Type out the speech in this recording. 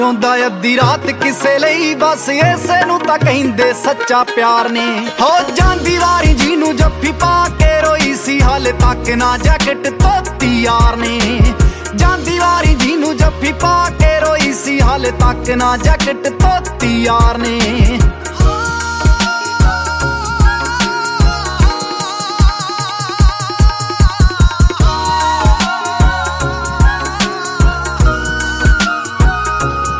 ਹੁੰਦਾ ਅੱਧੀ ਰਾਤ ਕਿਸੇ ਲਈ ਬਸ ਇਸੇ ਨੂੰ ਤਾਂ ਕਹਿੰਦੇ ਸੱਚਾ ਪਿਆਰ ਨੇ। ਹੋ ਜਾਂਦੀ ਵਾਰੀ ਜੀ ਨੂੰ ਜੱਫੀ ਪਾ ਕੇ ਰੋਈ ਸੀ, ਹਾਲੇ ਤੱਕ ਨਾ ਜੈਕਟ ਧੋਤੀ ਯਾਰ ਨੇ। ਜਾਂਦੀ ਵਾਰੀ ਜੀ ਨੂੰ ਜੱਫੀ ਪਾ ਕੇ ਰੋਈ ਸੀ, ਹਾਲੇ ਤੱਕ ਨਾ ਜੈਕਟ ਧੋਤੀ ਯਾਰ ਨੇ।